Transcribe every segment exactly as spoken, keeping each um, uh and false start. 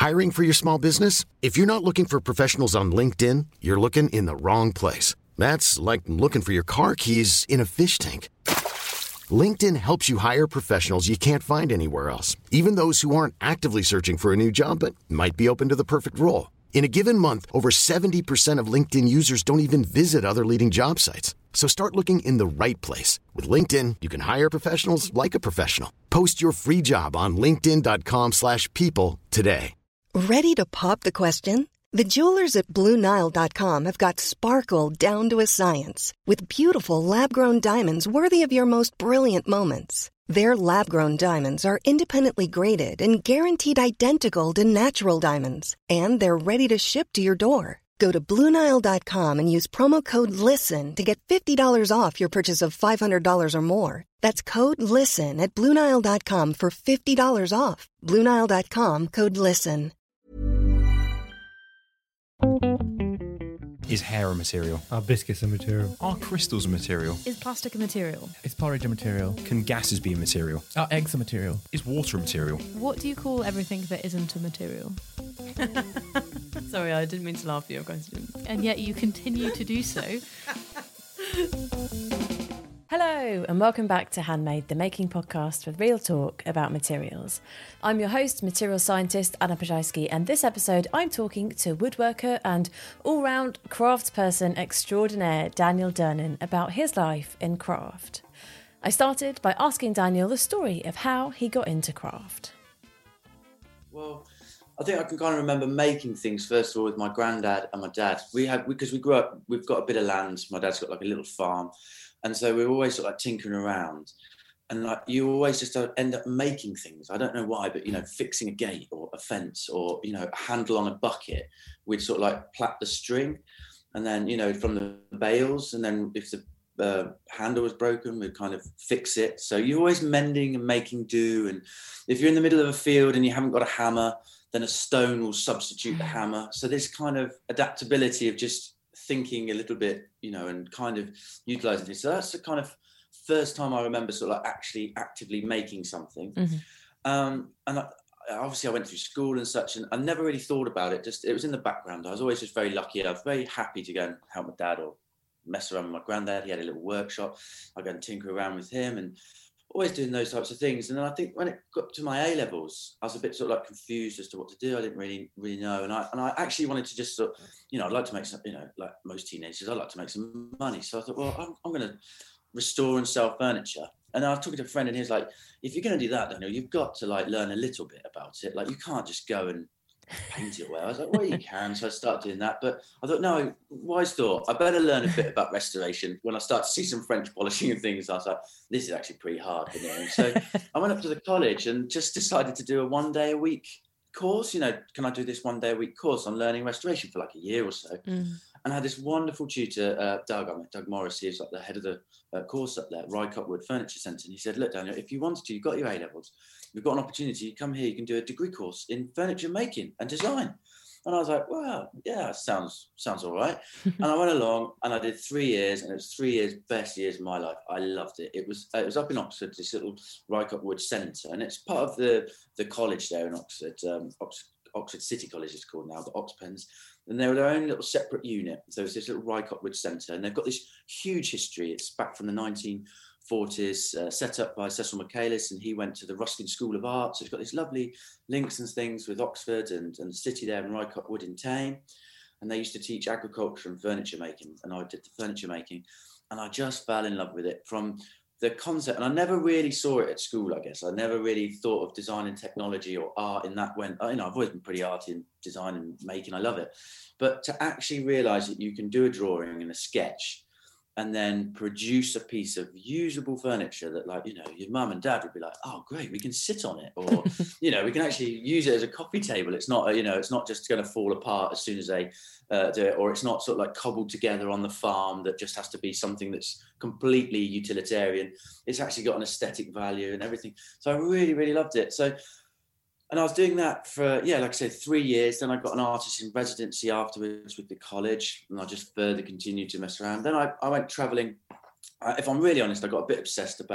Hiring for your small business? If you're not looking for professionals on LinkedIn, you're looking in the wrong place. That's like looking for your car keys in a fish tank. LinkedIn helps you hire professionals you can't find anywhere else, even those who aren't actively searching for a new job but might be open to the perfect role. In a given month, over seventy percent of LinkedIn users don't even visit other leading job sites. So start looking in the right place. With LinkedIn, you can hire professionals like a professional. Post your free job on linkedin.com slash people today. Ready to pop the question? The jewelers at Blue Nile dot com have got sparkle down to a science with beautiful lab-grown diamonds worthy of your most brilliant moments. Their lab-grown diamonds are independently graded and guaranteed identical to natural diamonds, and they're ready to ship to your door. Go to Blue Nile dot com and use promo code LISTEN to get fifty dollars off your purchase of five hundred dollars or more. That's code LISTEN at Blue Nile dot com for fifty dollars off. Blue Nile dot com, code LISTEN. Is hair a material? Are biscuits a material? Are crystals a material? Is plastic a material? Is porridge a material? Can gases be a material? Are eggs a material? Is water a material? What do you call everything that isn't a material? Sorry, I didn't mean to laugh at your question. And yet you continue to do so. Hello, and welcome back to Handmade, the making podcast with real talk about materials. I'm your host, material scientist Anna Pajajski, and this episode I'm talking to woodworker and all-round craftsperson extraordinaire Daniel Durnan about his life in craft. I started by asking Daniel the story of how he got into craft. Well, I think I can kind of remember making things, first of all, with my granddad and my dad. We had, because we grew up, we've got a bit of land. My dad's got like a little farm. And so we were always sort of like tinkering around, and like you always just end up making things. I don't know why, but you know, fixing a gate or a fence or you know, a handle on a bucket. We'd sort of like plait the string, and then you know, from the bales, and then if the uh, handle was broken, we'd kind of fix it. So you're always mending and making do. And if you're in the middle of a field and you haven't got a hammer, then a stone will substitute the hammer. So this kind of adaptability of just thinking a little bit, you know, and kind of utilizing it. So that's the kind of first time I remember sort of like actually actively making something. Mm-hmm. Um, and I, obviously I went through school and such, and I never really thought about it. Just, it was in the background. I was always just very lucky. I was very happy to go and help my dad or mess around with my granddad. He had a little workshop. I go and tinker around with him and always doing those types of things. And then I think when it got to my A levels, I was a bit sort of like confused as to what to do. I didn't really, really know. And I and I actually wanted to just sort of, you know, I'd like to make some, you know, like most teenagers, I'd like to make some money. So I thought, well, I'm, I'm going to restore and sell furniture. And I was talking to a friend and he was like, if you're going to do that, Daniel, you've got to like learn a little bit about it. Like you can't just go and paint it away. I was like, well, you can. So I started doing that. But I thought, no, wise thought. I better learn a bit about restoration. When I started to see some French polishing and things, I was like, this is actually pretty hard for me. So I went up to the college and just decided to do a one day a week course. You know, can I do this one day a week course on learning restoration for like a year or so? Mm. And I had this wonderful tutor, uh, Doug, I met Doug Morris. He was like the head of the uh, course up there, Rye Cutwood Furniture Centre. And he said, look, Daniel, if you wanted to, you've got your A levels. We've got an opportunity. You come here, you can do a degree course in furniture making and design. And I was like, wow, yeah, sounds sounds all right. And I went along and I did three years, and it was three years, best years of my life. I loved it. It was uh, it was up in Oxford, this little Rye Cutwood Centre, and it's part of the the college there in Oxford. Um, Oxford, Oxford City College is called now, the Oxpens. And they were their own little separate unit. So it's this little Rye Cutwood Centre, and they've got this huge history. It's back from the nineteen forties, uh, set up by Cecil Michaelis, and he went to the Ruskin School of Art. So it's got these lovely links and things with Oxford and, and the city there in Rye Cutwood in Tame. And they used to teach agriculture and furniture making, and I did the furniture making, and I just fell in love with it from the concept. And I never really saw it at school, I guess. I never really thought of design and technology or art in that when, you know, I've always been pretty arty in design and making. I love it. But to actually realize that you can do a drawing and a sketch and then produce a piece of usable furniture that, like, you know, your mum and dad would be like, oh, great, we can sit on it. Or, you know, we can actually use it as a coffee table. It's not, you know, it's not just going to fall apart as soon as they uh, do it. Or it's not sort of like cobbled together on the farm that just has to be something that's completely utilitarian. It's actually got an aesthetic value and everything. So I really, really loved it. So, and I was doing that for, yeah, like I said, three years. Then I got an artist in residency afterwards with the college, and I just further continued to mess around. Then I, I went traveling. Uh, if I'm really honest, I got a bit obsessed about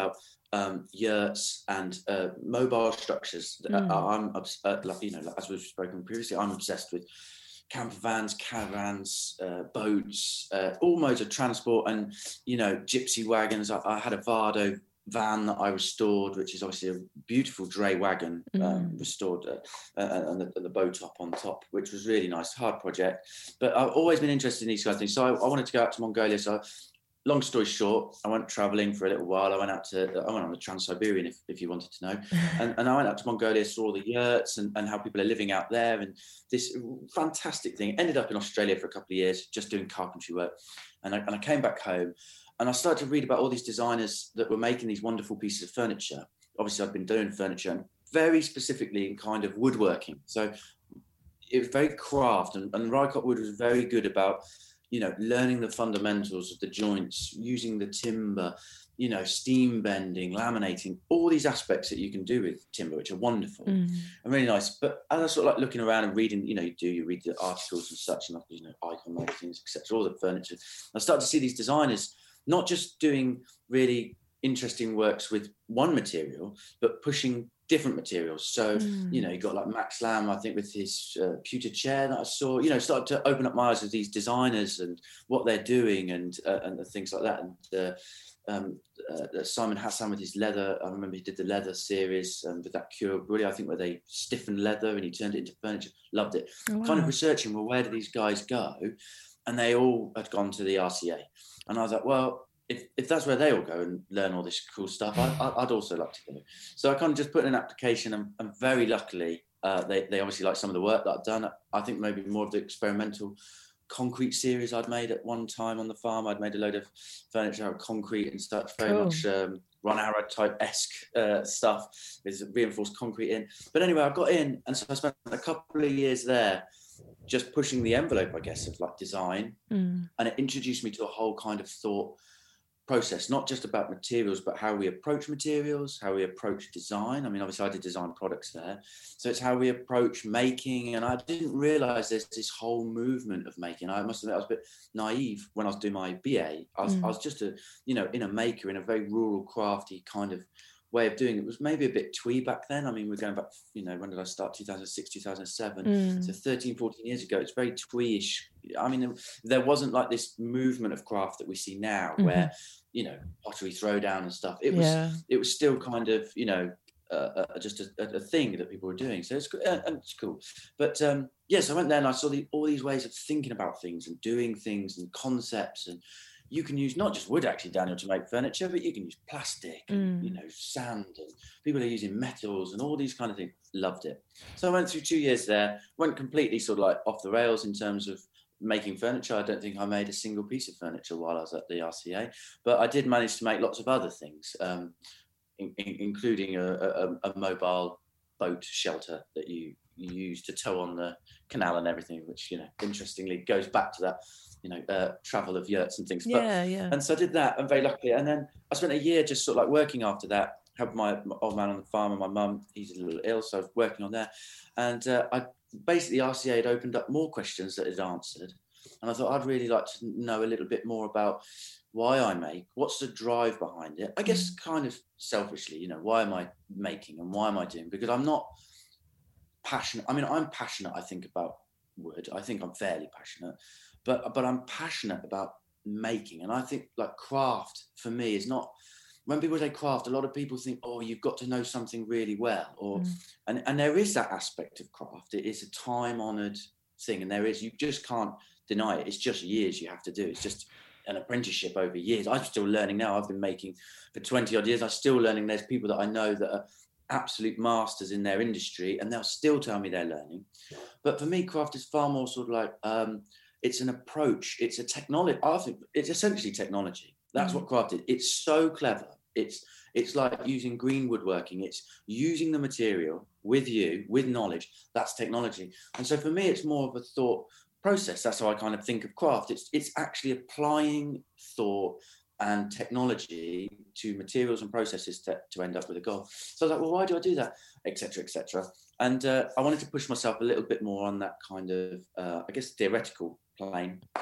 um, yurts and uh, mobile structures. Mm. Uh, I'm obs- uh, like, you know, like, as we've spoken previously, I'm obsessed with camper vans, caravans, uh, boats, uh, all modes of transport, and you know, gypsy wagons. I, I had a Vardo van that I restored, which is obviously a beautiful dray wagon, um, mm. restored, uh, uh, and the, the bow top on top, which was really nice. Hard project, but I've always been interested in these kind of things. So I, I wanted to go out to Mongolia. So. Long story short, I went travelling for a little while. I went out to, I went on the Trans-Siberian, if, if you wanted to know. And, and I went out to Mongolia, saw all the yurts and, and how people are living out there. And this fantastic thing. Ended up in Australia for a couple of years, just doing carpentry work. And I, and I came back home and I started to read about all these designers that were making these wonderful pieces of furniture. Obviously, I've been doing furniture, and very specifically in kind of woodworking. So it was very craft, and, and Rycote Wood was very good about, you know, learning the fundamentals of the joints, using the timber, you know, steam bending, laminating, all these aspects that you can do with timber, which are wonderful mm. and really nice. But as I sort of like looking around and reading, you know, you do, you read the articles and such, and, you know, Icon magazines, et cetera, all the furniture. I started to see these designers not just doing really interesting works with one material, but pushing different materials. So, mm. you know, you got like Max Lamb, I think, with his uh, pewter chair that I saw, you know, started to open up my eyes with these designers and what they're doing, and uh, and things like that. And uh, um, uh, Simon Hassan with his leather, I remember he did the leather series um, with that Cure Brûlée, I think, where they stiffened leather and he turned it into furniture. Loved it. Oh, wow. Kind of researching, well, where do these guys go? And they all had gone to the R C A. And I was like, well, If, if that's where they all go and learn all this cool stuff, I, I, I'd also like to go. So I kind of just put in an application, and, and very luckily, uh, they, they obviously like some of the work that I've done. I think maybe more of the experimental concrete series I'd made at one time on the farm. I'd made a load of furniture out of concrete and stuff, very cool. much um, Ron Arad type-esque uh, stuff with reinforced concrete in. But anyway, I got in, and so I spent a couple of years there just pushing the envelope, I guess, of like design. Mm. And it introduced me to a whole kind of thought process, not just about materials, but how we approach materials, how we approach design. I mean, obviously I did design products there. So it's how we approach making. And I didn't realize there's this whole movement of making. I must admit, I was a bit naive when I was doing my B A. I was, mm. I was just a, you know, in a maker, in a very rural, crafty kind of way of doing it. It was maybe a bit twee back then. I mean, we're going back, you know, when did I start? two thousand six, two thousand seven. Mm. So thirteen, fourteen years ago, it's very twee-ish. I mean, there wasn't like this movement of craft that we see now, mm-hmm. where, you know, pottery throwdown and stuff. It was, yeah. it was still kind of, you know, uh, uh, just a, a thing that people were doing. So it's, uh, it's cool. But um, yes, yeah, so I went there and I saw the, all these ways of thinking about things and doing things and concepts. And you can use not just wood, actually, Daniel, to make furniture, but you can use plastic and, mm. you know, sand, and people are using metals and all these kind of things. Loved it. So I went through two years there, went completely sort of like off the rails in terms of making furniture. I don't think I made a single piece of furniture while I was at the R C A, but I did manage to make lots of other things, um, in, in, including a, a, a mobile boat shelter that you, you use to tow on the canal and everything, which, you know, interestingly goes back to that, you know, uh, travel of yurts and things. But, yeah, yeah. And so I did that, and very luckily. And then I spent a year just sort of like working after that, helped my, my old man on the farm, and my mum, he's a little ill, so I was working on there. And uh, I basically, R C A had opened up more questions that it answered. And I thought I'd really like to know a little bit more about why I make, what's the drive behind it. I guess kind of selfishly, you know, why am I making and why am I doing? Because I'm not passionate. I mean, I'm passionate, I think, about wood. I think I'm fairly passionate, but but I'm passionate about making. And I think like craft for me is not, when people say craft, a lot of people think, oh, you've got to know something really well, or mm. and, and there is that aspect of craft. It is a time-honoured thing, and there is, you just can't deny it. It's just years you have to do. It's just an apprenticeship over years. I'm still learning now. I've been making for twenty odd years. I'm still learning. There's people that I know that are absolute masters in their industry, and they'll still tell me they're learning. But for me, craft is far more sort of like, um, it's an approach. It's a technology. I think it's essentially technology. That's mm. what craft is. It's so clever. It's it's like using green woodworking. It's using the material with you, with knowledge. That's technology. And so for me, it's more of a thought process. That's how I kind of think of craft. It's it's actually applying thought and technology to materials and processes to, to end up with a goal. So I was like, well, why do I do that? Et cetera, et cetera. And uh, I wanted to push myself a little bit more on that kind of, uh, I guess, theoretical plane.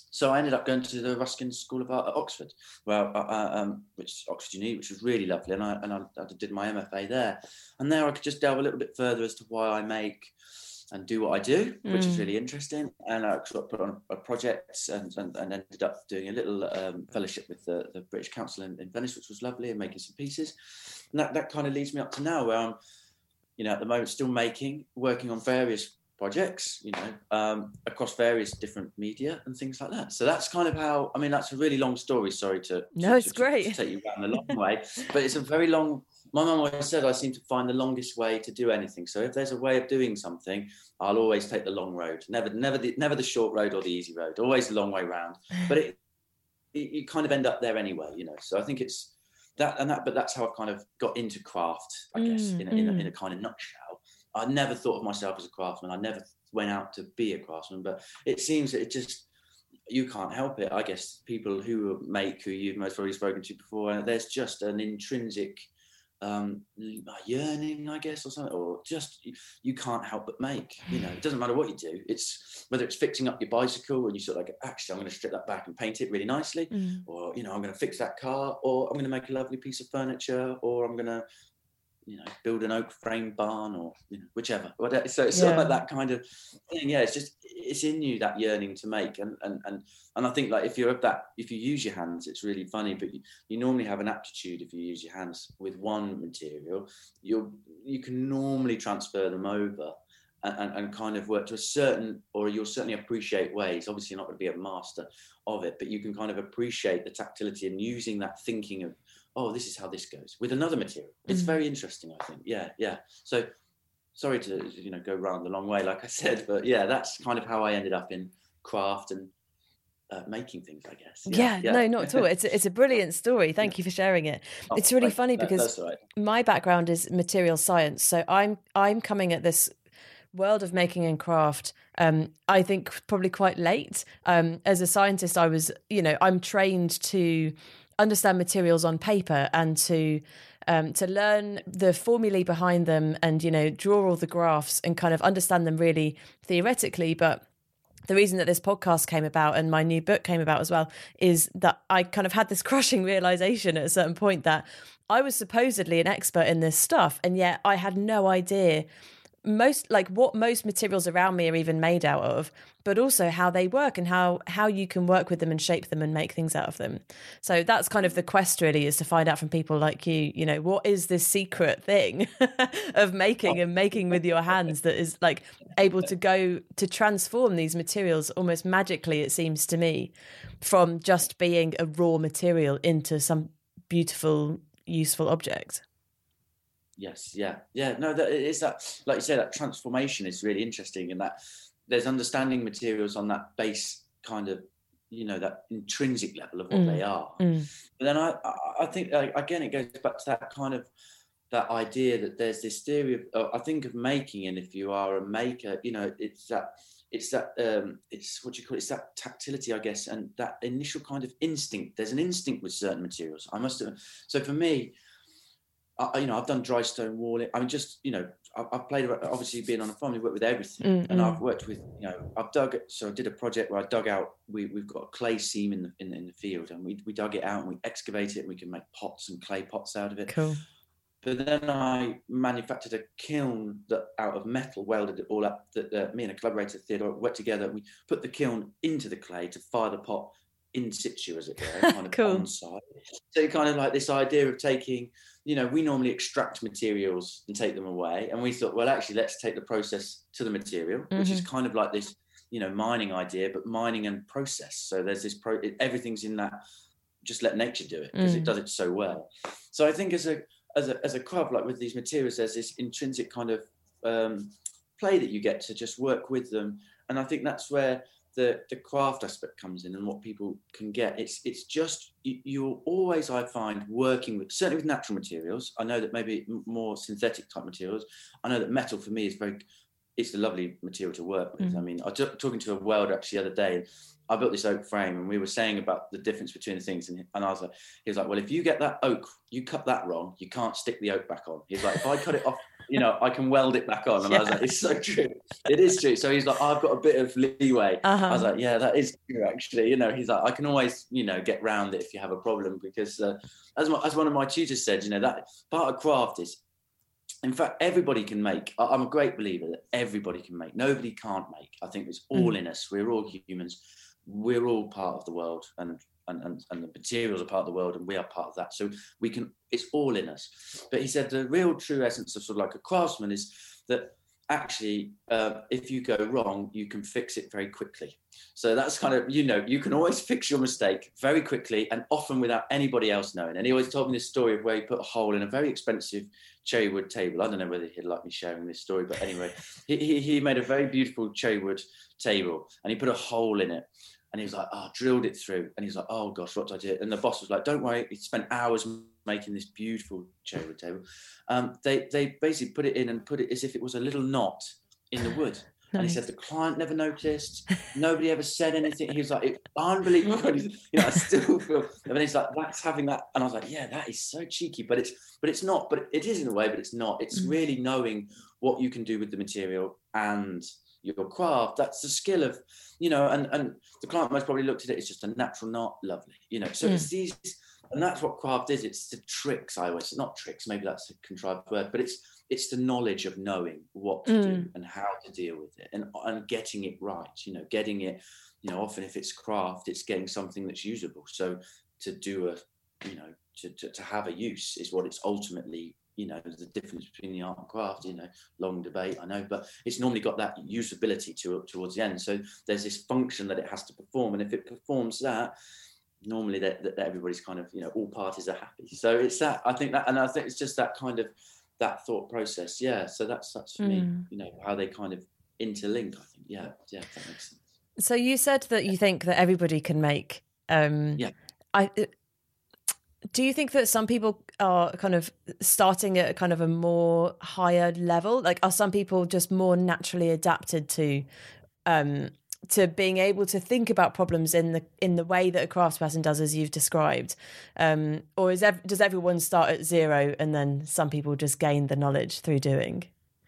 so I ended up going to the Ruskin School of Art at Oxford, where uh, um, which Oxford Uni, which was really lovely, and I and I, I did my M F A there, and there I could just delve a little bit further as to why I make and do what I do, which mm. is really interesting. And I sort of put on a project and, and, and ended up doing a little um, fellowship with the, the British Council in, in Venice, which was lovely, and making some pieces. And that, that kind of leads me up to now, where I'm, you know, at the moment still making, working on various projects, you know, um, across various different media and things like that. So that's kind of how, I mean, that's a really long story. Sorry to, no, to, it's to, great. to take you around the long way, but it's a very long, my mum always said I seem to find the longest way to do anything. So if there's a way of doing something, I'll always take the long road. Never, never, the, never the short road or the easy road. Always the long way round. But it, it, you kind of end up there anyway, you know. So I think it's that and that. But that's how I've kind of got into craft, I guess, mm, in, a, mm. in, a, in a kind of nutshell. I never thought of myself as a craftsman. I never went out to be a craftsman. But it seems that it just, you can't help it. I guess people who make, who you've most probably spoken to before, there's just an intrinsic um yearning, I guess, or something, or just you, you can't help but make, you know. It doesn't matter what you do. It's whether it's fixing up your bicycle and you sort of like, actually I'm going to strip that back and paint it really nicely, mm. or, you know, I'm going to fix that car, or I'm going to make a lovely piece of furniture, or I'm going to, you know, build an oak frame barn, or, you know, whichever. So it's sort yeah. of like that kind of thing. Yeah, it's just, it's in you, that yearning to make. And and and and I think, like, if you're of that, if you use your hands, it's really funny, but you, you normally have an aptitude. If you use your hands with one material, you'll you can normally transfer them over and, and, and kind of work to a certain, or you'll certainly appreciate ways. Obviously, you're not going to be a master of it, but you can kind of appreciate the tactility and using that thinking of, oh, this is how this goes with another material. It's mm. very interesting, I think. Yeah, yeah. So sorry to, you know, go round the long way, like I said, but yeah, that's kind of how I ended up in craft and uh, making things, I guess. Yeah, yeah, yeah. No, not at all. It's a, it's a brilliant story. Thank yeah. you for sharing it. Oh, it's really funny that, because right. my background is material science. So I'm I'm coming at this world of making and craft, um, I think probably quite late. Um, as a scientist, I was, you know, I'm trained to understand materials on paper and to um, to learn the formulae behind them and, you know, draw all the graphs and kind of understand them really theoretically. But the reason that this podcast came about and my new book came about as well is that I kind of had this crushing realization at a certain point that I was supposedly an expert in this stuff, and yet I had no idea most like what most materials around me are even made out of, but also how they work and how how you can work with them and shape them and make things out of them. So that's kind of the quest, really, is to find out from people like you, you know, what is this secret thing of making and making with your hands that is like able to go to transform these materials almost magically, it seems to me, from just being a raw material into some beautiful, useful object. Yes, yeah, yeah. No, that is that. Like you say, that transformation is really interesting, and that there's understanding materials on that base kind of, you know, that intrinsic level of what mm. they are. Mm. But then I, I think like, again, it goes back to that kind of that idea that there's this theory of, uh, I think of making, and if you are a maker, you know, it's that, it's that, um, it's what you call it, it's that tactility, I guess, and that initial kind of instinct. There's an instinct with certain materials. I must have. So for me, I, you know, I've done dry stone walling. I mean, just, you know, I've, I've played, obviously being on a farm, we work with everything. Mm-hmm. And I've worked with, you know, I've dug it. So I did a project where I dug out, we, we've got a clay seam in the, in, in the field, and we, we dug it out and we excavate it and we can make pots and clay pots out of it. Cool. But then I manufactured a kiln that out of metal, welded it all up, that uh, me and a collaborator, Theodore, worked together. And we put the kiln into the clay to fire the pot in situ, as it were, kind of cool. on site. So kind of like this idea of taking, you know, we normally extract materials and take them away, and we thought, well, actually, let's take the process to the material, mm-hmm. which is kind of like this, you know, mining idea, but mining and process. So there's this pro, everything's in that. Just let nature do it, because mm. it does it so well. So I think as a as a as a craft, like with these materials, there's this intrinsic kind of um, play that you get to just work with them, and I think that's where the the craft aspect comes in, and what people can get. It's it's just you, you're always, I find, working with, certainly with natural materials. I know that maybe more synthetic type materials. I know that metal for me is very, it's a lovely material to work with. Mm. I mean, I was talking to a welder actually the other day. I built this oak frame, and we were saying about the difference between the things. And, and I was like, he was like, well, if you get that oak, you cut that wrong, you can't stick the oak back on. He was like, if I cut it off you know, I can weld it back on. And yeah. I was like, it's so true. It is true. So he's like, oh, I've got a bit of leeway. Uh-huh. I was like, yeah, that is true, actually. You know, he's like, I can always, you know, get round it if you have a problem, because uh, as, my, as one of my tutors said, you know, that part of craft is, in fact, everybody can make. I'm a great believer that everybody can make. Nobody can't make. I think it's all mm. in us. We're all humans. We're all part of the world, and, and and and the materials are part of the world, and we are part of that. So we can. It's all in us. But he said the real true essence of sort of like a craftsman is that actually, uh, if you go wrong, you can fix it very quickly. So that's kind of, you know, you can always fix your mistake very quickly and often without anybody else knowing. And he always told me this story of where he put a hole in a very expensive cherry wood table. I don't know whether he'd like me sharing this story, but anyway, he, he, he made a very beautiful cherry wood table and he put a hole in it. And he was like, oh, drilled it through. And he's like, oh gosh, what did I do? And the boss was like, don't worry. He spent hours making this beautiful cherry wood table. Um, they they basically put it in and put it as if it was a little knot in the wood. Nice. And he said the client never noticed. Nobody ever said anything. He was like, it, unbelievable. You know, I still feel. And then he's like, that's having that. And I was like, yeah, that is so cheeky. But it's but it's not. But it is in a way. But it's not. It's mm. really knowing what you can do with the material and your craft. That's the skill of, you know. And and the client most probably looked at it. It's just a natural knot. Lovely, you know. So mm. it's these. And that's what craft is. It's the tricks. I always not tricks. Maybe that's a contrived word, but it's it's the knowledge of knowing what to mm. do and how to deal with it, and and getting it right. You know, getting it. You know, often if it's craft, it's getting something that's usable. So to do a, you know, to to, to have a use is what it's ultimately. You know, the difference between the art and craft. You know, long debate, I know, but it's normally got that usability to towards the end. So there's this function that it has to perform, and if it performs that. Normally that, that everybody's kind of, you know, all parties are happy. So it's that, I think that, and I think it's just that kind of, that thought process. Yeah. So that's, that's for mm. me, you know, how they kind of interlink, I think. Yeah. Yeah. That makes sense. So you said that you think that everybody can make, um, yeah. I, do you think that some people are kind of starting at a kind of a more higher level? Like, are some people just more naturally adapted to, um, to being able to think about problems in the in the way that a craftsperson does, as you've described, um, or is ev- does everyone start at zero and then some people just gain the knowledge through doing?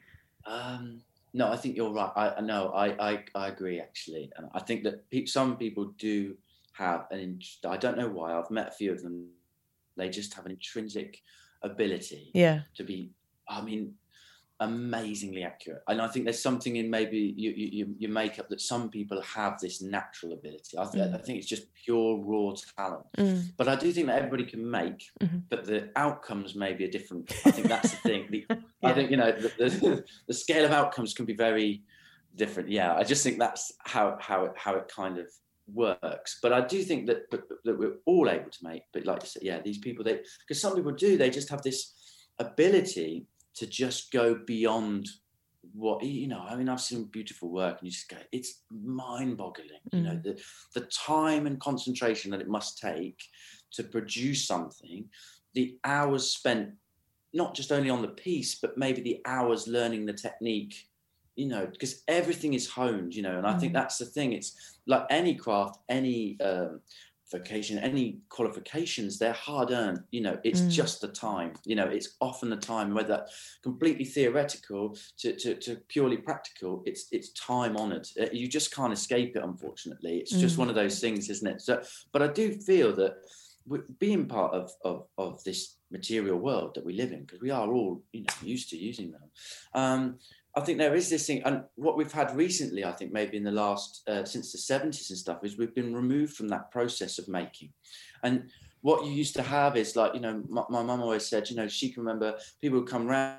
Um, no, I think you're right. I no, I, I I agree actually, and I think that pe- some people do have an. In- I don't know why. I've met a few of them. They just have an intrinsic ability, yeah, to be. I mean. Amazingly accurate, and I think there's something in maybe you, you, your makeup that some people have this natural ability. I, th- mm. I think it's just pure raw talent, mm. but I do think that everybody can make, mm-hmm. but the outcomes may be a different. I think that's the thing. The, yeah. I think you know the, the, the scale of outcomes can be very different. Yeah, I just think that's how how it, how it kind of works. But I do think that that we're all able to make. But like you said, yeah, these people they because some people do they just have this ability. To just go beyond what, you know, I mean, I've seen beautiful work and you just go, it's mind-boggling, mm. you know, the, the time and concentration that it must take to produce something, the hours spent, not just only on the piece, but maybe the hours learning the technique, you know, because everything is honed, you know, and I mm. think that's the thing. It's like any craft, any um, vocation, any qualifications, they're hard earned, you know, it's mm. just the time, you know, it's often the time, whether completely theoretical to, to, to purely practical, it's it's time honored. You just can't escape it, unfortunately. It's just mm. one of those things, isn't it? So, but I do feel that being part of, of, of this material world that we live in, because we are all, you know, used to using them, um, I think there is this thing, and what we've had recently, I think maybe in the last, uh, since the seventies and stuff, is we've been removed from that process of making. And what you used to have is like, you know, my, my mum always said, you know, she can remember people would come round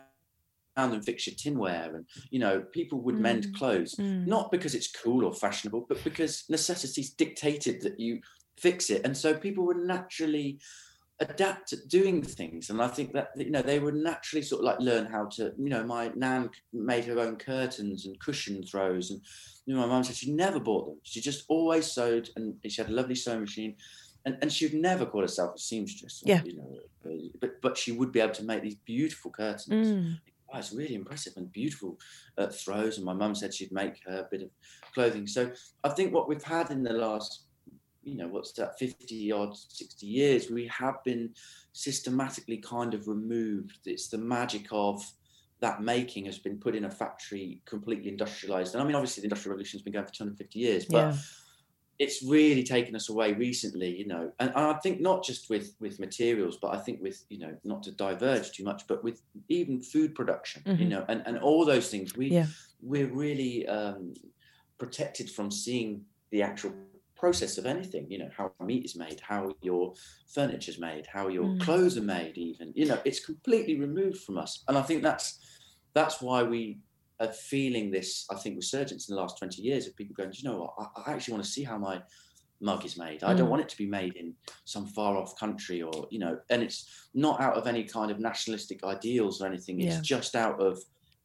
and fix your tinware, and, you know, people would mm. mend clothes, mm. not because it's cool or fashionable, but because necessities dictated that you fix it. And so people would naturally adapt to doing things, and I think that, you know, they would naturally sort of like learn how to, you know, my nan made her own curtains and cushion throws, and, you know, my mum said she never bought them, she just always sewed, and she had a lovely sewing machine, and, and she would never call herself a seamstress, or, yeah, you know, but but she would be able to make these beautiful curtains. mm. Oh, it's really impressive, and beautiful uh, throws, and my mum said she'd make her a bit of clothing. So I think what we've had in the last, you know, what's that, fifty odd, sixty years, we have been systematically kind of removed. It's the magic of that making has been put in a factory, completely industrialized. And I mean, obviously the Industrial Revolution has been going for two hundred fifty years, but yeah. It's really taken us away recently, you know, and, and I think not just with, with materials, but I think with, you know, not to diverge too much, but with even food production, mm-hmm. you know, and, and all those things, we, yeah. we're really um, protected from seeing the actual process of anything, you know, how meat is made, how your furniture is made, how your mm. clothes are made, even, you know, it's completely removed from us. And I think that's, that's why we are feeling this, I think, resurgence in the last twenty years of people going, you know what, I, I actually want to see how my mug is made. I mm. don't want it to be made in some far off country or, you know, and it's not out of any kind of nationalistic ideals or anything. It's yeah. just out of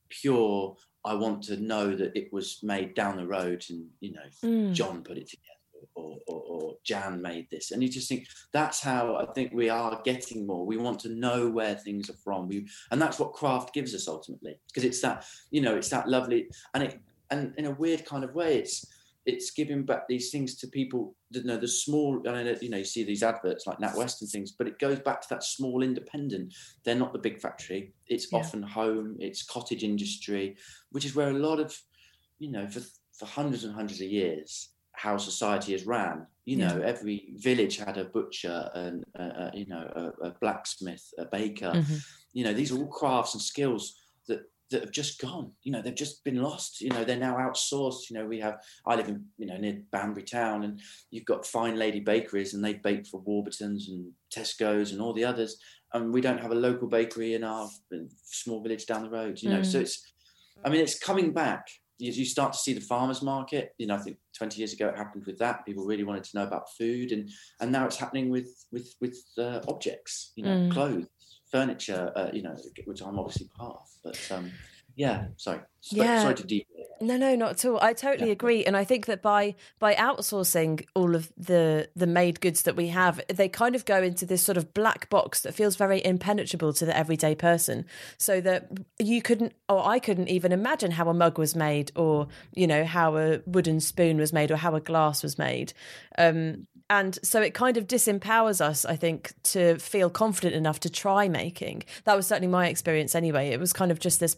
pure, I want to know that it was made down the road and, you know, mm. John put it together. Or, or, or Jan made this, and you just think that's how I think we are getting more. We want to know where things are from, we, and that's what craft gives us ultimately, because it's that, you know, it's that lovely, and it, and in a weird kind of way, it's it's giving back these things to people. You know, the small, I mean, you know, you see these adverts like NatWest and things, but it goes back to that small independent. They're not the big factory. It's yeah. often home. It's cottage industry, which is where a lot of, you know, for for hundreds and hundreds of years, how society is ran. You know, yeah. every village had a butcher and uh, uh, you know a, a blacksmith, a baker. Mm-hmm. You know, these are all crafts and skills that that have just gone. You know, they've just been lost. You know, they're now outsourced. You know, we have. I live in you know near Banbury Town, and you've got fine lady bakeries, and they bake for Warburtons and Tesco's and all the others. And we don't have a local bakery in our small village down the road. You know, mm. so it's. I mean, it's coming back. You start to see the farmers market. You know, I think twenty years ago it happened with that. People really wanted to know about food, and and now it's happening with with with uh, objects. You know, mm. clothes, furniture. Uh, you know, which I'm obviously part of. But um, yeah, sorry, yeah. sorry to deep. No, no, not at all. I totally yeah. agree, and I think that by by outsourcing all of the the made goods that we have, they kind of go into this sort of black box that feels very impenetrable to the everyday person. So that you couldn't, or I couldn't even imagine how a mug was made, or you know how a wooden spoon was made, or how a glass was made. Um, and so it kind of disempowers us, I think, to feel confident enough to try making. That was certainly my experience anyway. It was kind of just this.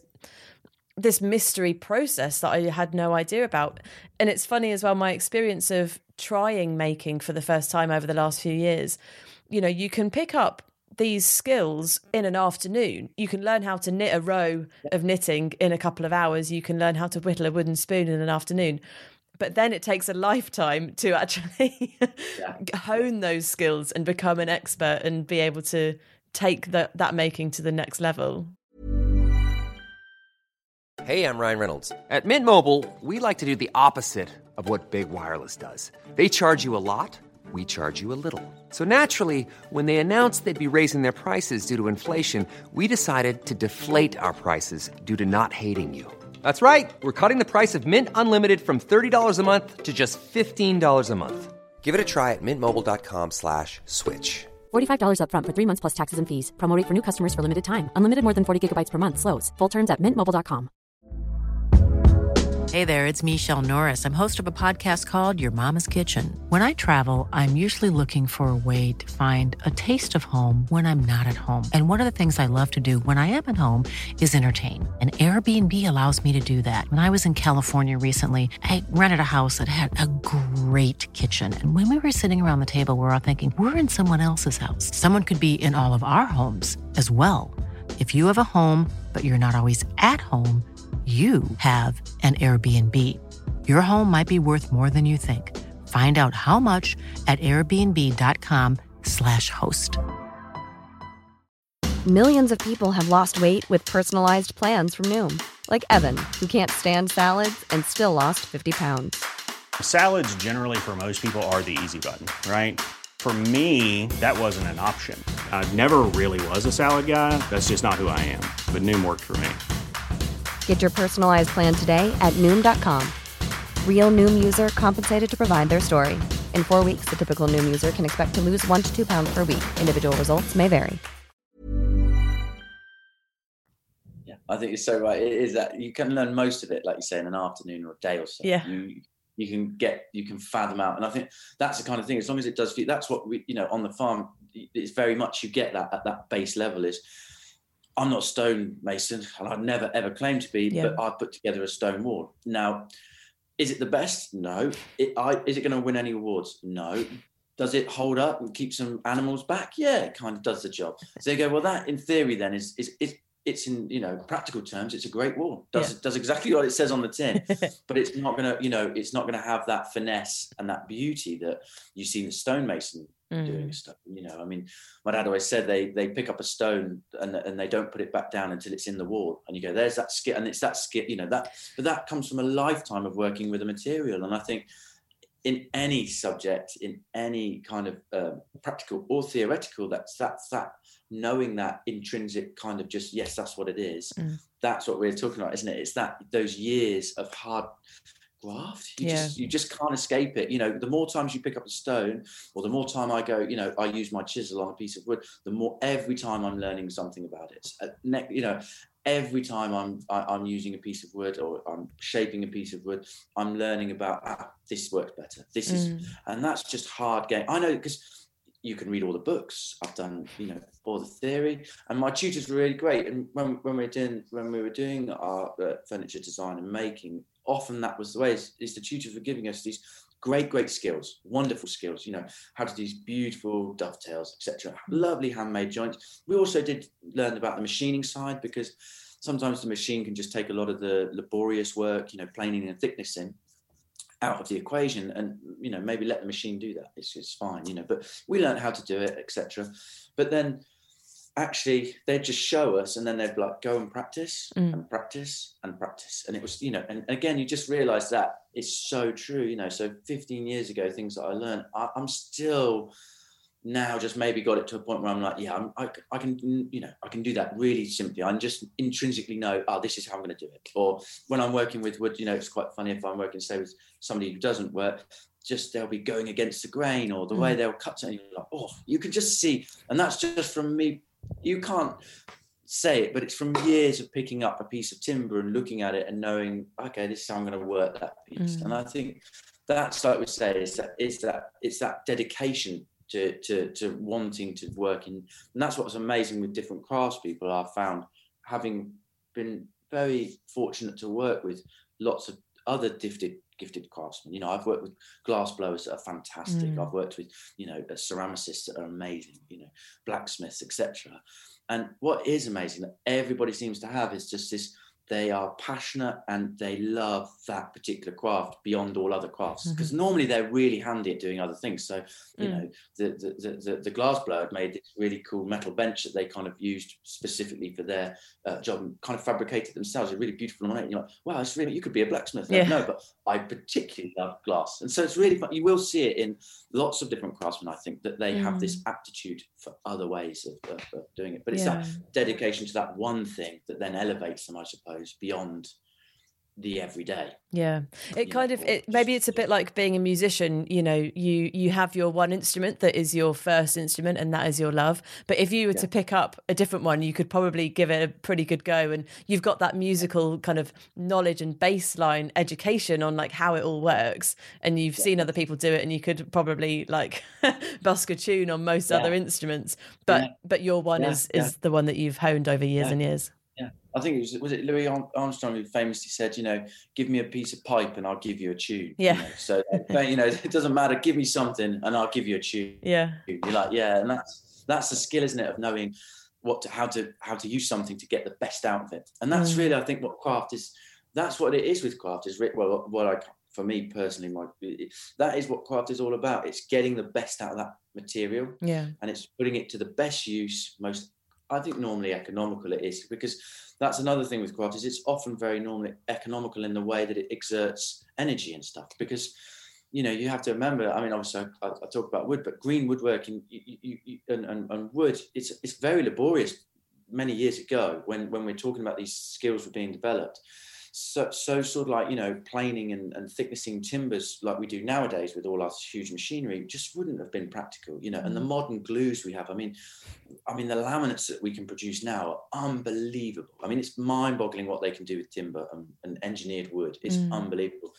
this mystery process that I had no idea about. And it's funny as well, my experience of trying making for the first time over the last few years, you know, you can pick up these skills in an afternoon. You can learn how to knit a row of knitting in a couple of hours. You can learn how to whittle a wooden spoon in an afternoon. But then it takes a lifetime to actually yeah. hone those skills and become an expert and be able to take the, that making to the next level. Hey, I'm Ryan Reynolds. At Mint Mobile, we like to do the opposite of what Big Wireless does. They charge you a lot, we charge you a little. So naturally, when they announced they'd be raising their prices due to inflation, we decided to deflate our prices due to not hating you. That's right. We're cutting the price of Mint Unlimited from thirty dollars a month to just fifteen dollars a month. Give it a try at mintmobile.com slash switch. forty-five dollars up front for three months plus taxes and fees. Promo rate for new customers for limited time. Unlimited more than forty gigabytes per month. Slows full terms at mint mobile dot com. Hey there, it's Michelle Norris. I'm host of a podcast called Your Mama's Kitchen. When I travel, I'm usually looking for a way to find a taste of home when I'm not at home. And one of the things I love to do when I am at home is entertain. And Airbnb allows me to do that. When I was in California recently, I rented a house that had a great kitchen. And when we were sitting around the table, we were all thinking, we're in someone else's house. Someone could be in all of our homes as well. If you have a home, but you're not always at home, you have an Airbnb. Your home might be worth more than you think. Find out how much at airbnb.com slash host. Millions of people have lost weight with personalized plans from Noom. Like Evan, who can't stand salads and still lost fifty pounds. Salads generally for most people are the easy button, right? For me, that wasn't an option. I never really was a salad guy. That's just not who I am. But Noom worked for me. Get your personalized plan today at Noom dot com. Real Noom user compensated to provide their story. In four weeks, the typical Noom user can expect to lose one to two pounds per week. Individual results may vary. Yeah, I think you're so right. It is that you can learn most of it, like you say, in an afternoon or a day or so. Yeah. You, you can get, you can fathom out. And I think that's the kind of thing, as long as it does, that's what we, you know, on the farm, it's very much, you get that at that base level is, I'm not a stonemason, and I'd never ever claimed to be, Yeah. but I put together a stone wall. Now, is it the best? No. It, I, is it going to win any awards? No. Does it hold up and keep some animals back? Yeah, it kind of does the job. So you go, well, that in theory then is is is it's in, you know, practical terms, it's a great wall. Does Yeah. does exactly what it says on the tin, but it's not going to, you know, it's not going to have that finesse and that beauty that you see the stonemason Mm. doing stuff. You know, I mean, my dad always said they they pick up a stone and and they don't put it back down until it's in the wall, and you go, there's that skit, and it's that skit, you know, that, but that comes from a lifetime of working with a material. And I think in any subject, in any kind of uh, practical or theoretical, that's that's that knowing that intrinsic kind of just, yes, that's what it is. Mm. That's what we're talking about, isn't it? It's that those years of hard graft. You Yeah. just you just can't escape it. You know, the more times you pick up a stone, or the more time I go, you know, I use my chisel on a piece of wood, the more every time I'm learning something about it. Uh, ne- you know, every time I'm I, I'm using a piece of wood or I'm shaping a piece of wood, I'm learning about ah, this works better. This is, Mm. and that's just hard game. I know, because you can read all the books. I've done, you know, all the theory, and my tutors were really great. And when when we were doing when we were doing our uh, furniture design and making, often that was the way. Is, is the tutors were giving us these great, great skills, wonderful skills. You know, how to do these beautiful dovetails, et cetera. Lovely handmade joints. We also did learn about the machining side, because sometimes the machine can just take a lot of the laborious work, you know, planing and thicknessing, out of the equation, and, you know, maybe let the machine do that. It's it's fine, you know. But we learned how to do it, et cetera. But then actually they'd just show us, and then they'd be like, go and practice Mm. and practice and practice. And it was, you know, and again, you just realize that it's so true, you know. So fifteen years ago, things that I learned, I, I'm still now just maybe got it to a point where I'm like, yeah, I'm, I, I can, you know, I can do that really simply. I just intrinsically know, oh, this is how I'm going to do it. Or when I'm working with wood, you know, it's quite funny if I'm working, say, with somebody who doesn't work, just they'll be going against the grain, or the way they'll cut it, and you're like, oh, you can just see. And that's just from me. You can't say it, but it's from years of picking up a piece of timber and looking at it and knowing, okay, this is how I'm going to work that piece. Mm. And I think that's, like we say, is that, is that it's that dedication to, to, to wanting to work in. And that's what's amazing with different craftspeople. I've found, having been very fortunate to work with lots of other gifted gifted craftsmen. You know, I've worked with glass blowers that are fantastic. Mm. I've worked with, you know, ceramicists that are amazing, you know, blacksmiths, et cetera. And what is amazing that everybody seems to have is just this, they are passionate and they love that particular craft beyond all other crafts. Because Mm-hmm. normally they're really handy at doing other things. So, you Mm. know, the, the, the, the glass blower had made this really cool metal bench that they kind of used specifically for their uh, job, and kind of fabricated themselves. It's really beautiful and ornate. And you're like, wow, it's really, you could be a blacksmith. Yeah. No, but I particularly love glass. And so it's really fun. You will see it in lots of different craftsmen, I think, that they have this aptitude for other ways of, of, of doing it. But it's Yeah. that dedication to that one thing that then elevates them, I suppose, beyond the everyday. Yeah, it You kind know, of or it, just- maybe it's a bit like being a musician. You know, you you have your one instrument that is your first instrument, and that is your love. But if you were to pick up a different one, you could probably give it a pretty good go, and you've got that musical kind of knowledge and baseline education on like how it all works, and you've seen other people do it, and you could probably like busk a tune on most Yeah. other instruments. But Yeah. but your one Yeah, is yeah. is the one that you've honed over years Yeah. and years. Yeah, I think it was was it Louis Arm- Armstrong who famously said, you know, give me a piece of pipe and I'll give you a tune. Yeah. You know? So you know, it doesn't matter. Give me something and I'll give you a tune. Yeah. You're like, yeah, and that's that's the skill, isn't it, of knowing what to, how to how to use something to get the best out of it. And that's Mm. really, I think, what craft is. That's what it is with craft. Is re- well, what I for me personally, my it, that is what craft is all about. It's getting the best out of that material, Yeah. and it's putting it to the best use, most, I think, normally economical it is, because that's another thing with craft is it's often very normally economical in the way that it exerts energy and stuff. Because, you know, you have to remember, I mean, obviously I, I talk about wood, but green woodworking you, you, you, and, and, and wood, it's it's very laborious many years ago when, when we're talking about these skills were being developed. So, so sort of like, you know, planing and, and thicknessing timbers like we do nowadays with all our huge machinery just wouldn't have been practical, you know. And the modern glues we have, I mean, I mean, the laminates that we can produce now are unbelievable. I mean, it's mind-boggling what they can do with timber and, and engineered wood. It's Mm. unbelievable.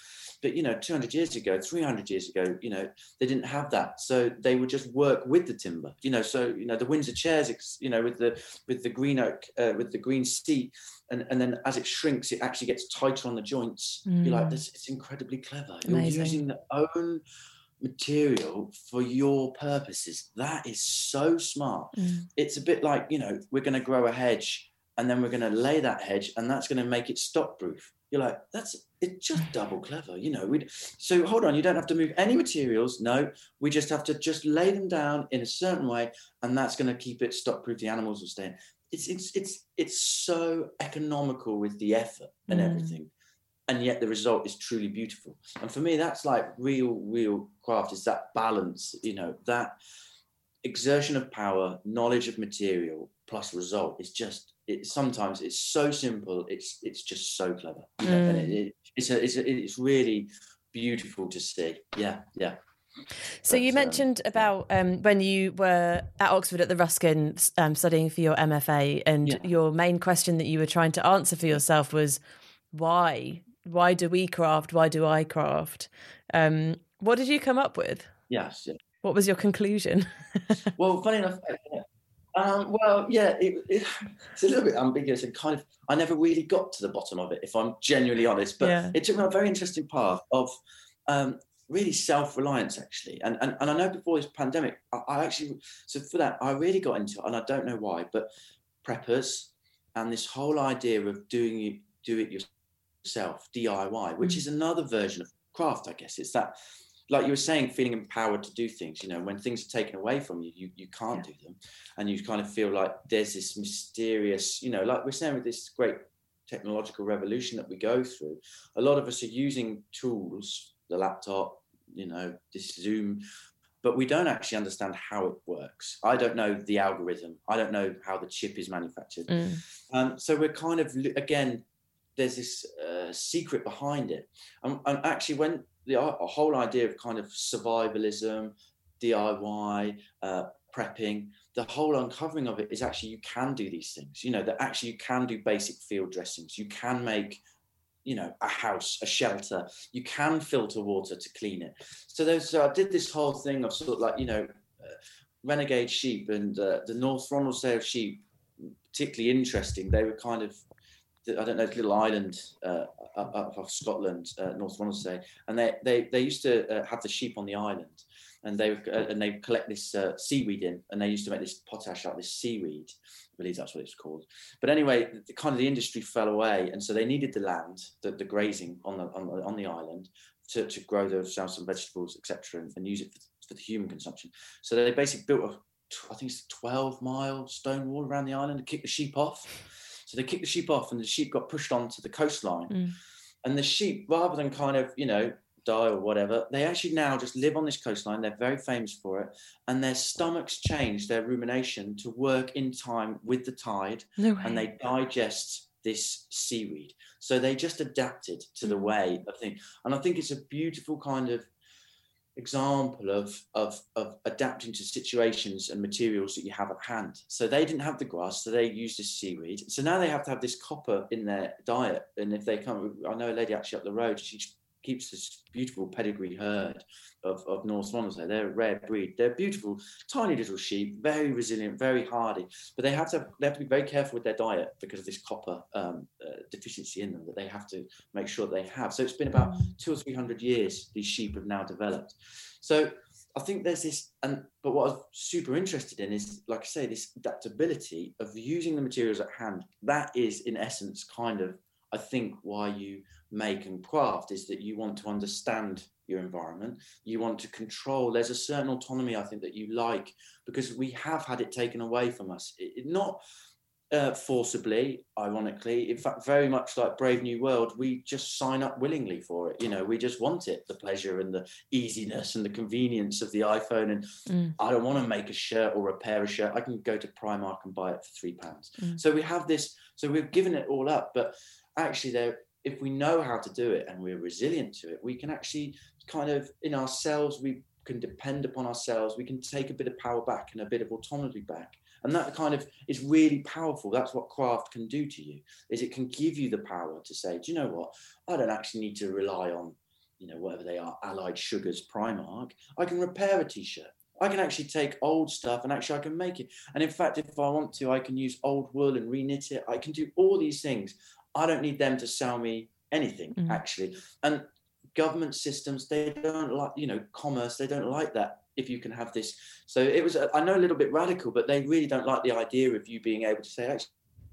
But, you know, two hundred years ago, three hundred years ago, you know, they didn't have that. So they would just work with the timber, you know, so, you know, the Windsor chairs, you know, with the with the green oak, uh, with the green seat. And, and then as it shrinks, it actually gets tighter on the joints. Mm. You're like, this, it's incredibly clever. Amazing. You're using their own material for your purposes. That is so smart. Mm. It's a bit like, you know, we're going to grow a hedge and then we're going to lay that hedge and that's going to make it stock proof. You're like, that's, it's just double clever, you know. We so hold on, you don't have to move any materials. No, we just have to just lay them down in a certain way, and that's going to keep it stock proof. The animals will stay in. It's it's it's it's so economical with the effort and mm. everything, and yet the result is truly beautiful. And for me, that's like real, real craft. Is that balance, you know, that exertion of power, knowledge of material plus result is just. It sometimes it's so simple. It's it's just so clever, mm. and it, it, it's a, it's a, it's really beautiful to see. Yeah, yeah. So but, you mentioned um, about um, when you were at Oxford at the Ruskin um, studying for your M F A, and yeah. your main question that you were trying to answer for yourself was why? Why do we craft? Why do I craft? Um, what did you come up with? Yes. Yeah. What was your conclusion? Well, funny enough. Um, well, yeah, it, it, it's a little bit ambiguous and kind of, I never really got to the bottom of it, if I'm genuinely honest, but yeah. it took me a very interesting path of um, really self-reliance, actually. And, and and I know before this pandemic, I, I actually, so for that, I really got into it, and I don't know why, but preppers and this whole idea of doing it, do it yourself, D I Y, which mm. is another version of craft, I guess. It's that, like you were saying, feeling empowered to do things, you know, when things are taken away from you, you, you can't yeah. do them. And you kind of feel like there's this mysterious, you know, like we're saying with this great technological revolution that we go through, a lot of us are using tools, the laptop, you know, this Zoom, but we don't actually understand how it works. I don't know the algorithm. I don't know how the chip is manufactured. Mm. Um, so we're kind of, again, there's this uh, secret behind it. And, and actually when, the whole idea of kind of survivalism, D I Y, uh, prepping, the whole uncovering of it is actually you can do these things, you know, that actually you can do basic field dressings. You can make, you know, a house, a shelter. You can filter water to clean it. So there's, so I did this whole thing of sort of like, you know, uh, renegade sheep and uh, the North Ronaldsay sheep, particularly interesting. They were kind of, I don't know, little island uh, up, up off Scotland, uh, North Ronaldsay, and they they they used to uh, have the sheep on the island, and they uh, and they collect this uh, seaweed in, and they used to make this potash out of this seaweed. I believe that's what it's called. But anyway, the, kind of the industry fell away, and so they needed the land, the, the grazing on the on the, on the island to, to grow themselves some vegetables, et cetera, and, and use it for, for the human consumption. So they basically built a, I think it's a twelve mile stone wall around the island to kick the sheep off. So they kicked the sheep off and the sheep got pushed onto the coastline. Mm. And the sheep, rather than kind of, you know, die or whatever, they actually now just live on this coastline. They're very famous for it. And their stomachs change their rumination to work in time with the tide. No way. And they digest this seaweed. So they just adapted to mm. the way of things. And I think it's a beautiful kind of example of, of of adapting to situations and materials that you have at hand. So they didn't have the grass, so they used this seaweed. So now they have to have this copper in their diet. And if they come, I know a lady actually up the road, she keeps this beautiful pedigree herd of, of North Ronaldsay. They're a rare breed. They're beautiful, tiny little sheep, very resilient, very hardy. But they have to have, they have to be very careful with their diet because of this copper um, uh, deficiency in them that they have to make sure they have. So it's been about two or three hundred years these sheep have now developed. So I think there's this, and but what I was super interested in is, like I say, this adaptability of using the materials at hand. That is, in essence, kind of, I think, why you make and craft, is that you want to understand your environment. You want to control. There's a certain autonomy, I think, that you like, because we have had it taken away from us. It, it, not uh, forcibly, ironically. In fact, very much like Brave New World, we just sign up willingly for it. You know, we just want it, the pleasure and the easiness and the convenience of the iPhone. And mm. I don't want to make a shirt or repair a shirt. I can go to Primark and buy it for three pounds. Mm. So we have this, so we've given it all up, but actually there, if we know how to do it and we're resilient to it, we can actually kind of, in ourselves, we can depend upon ourselves. We can take a bit of power back and a bit of autonomy back. And that kind of is really powerful. That's what craft can do to you, is it can give you the power to say, do you know what? I don't actually need to rely on, you know, whatever they are, Allied Sugars, Primark, I can repair a t-shirt. I can actually take old stuff and actually I can make it. And in fact, if I want to, I can use old wool and reknit it. I can do all these things. I don't need them to sell me anything, mm. actually. And government systems, they don't like, you know, commerce, they don't like that if you can have this. So it was, I know, a little bit radical, but they really don't like the idea of you being able to say, actually,